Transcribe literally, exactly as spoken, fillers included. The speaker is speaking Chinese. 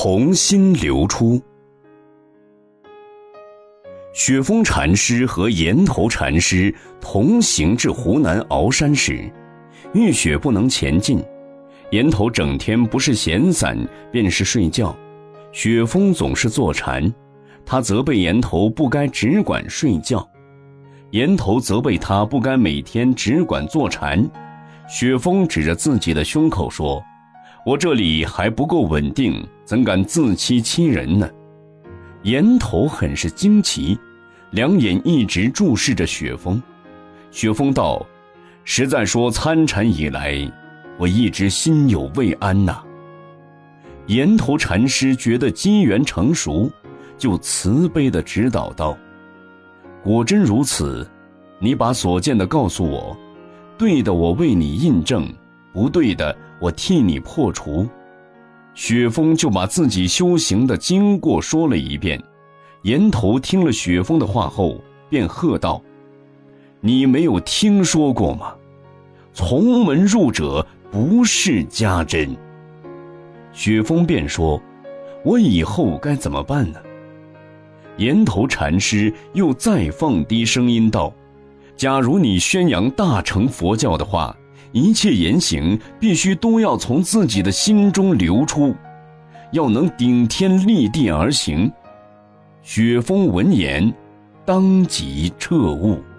童心流出。雪峰禅师和岩头禅师同行至湖南鳌山时，遇雪不能前进，岩头整天不是闲散便是睡觉，雪峰总是坐禅，他责备岩头不该只管睡觉，岩头责备他不该每天只管坐禅。雪峰指着自己的胸口说，我这里还不够稳定，怎敢自欺欺人呢？岩头很是惊奇，两眼一直注视着雪峰。雪峰道，实在说参禅以来，我一直心有未安呐。岩头禅师觉得机缘成熟，就慈悲地指导道，果真如此，你把所见的告诉我，对的我为你印证，不对的我替你破除。雪峰就把自己修行的经过说了一遍。岩头听了雪峰的话后便喝道，你没有听说过吗？从门入者不是家珍。雪峰便说，我以后该怎么办呢？岩头禅师又再放低声音道，假如你宣扬大乘佛教的话，一切言行必须都要从自己的心中流出，要能顶天立地而行。雪峰闻言当即彻悟。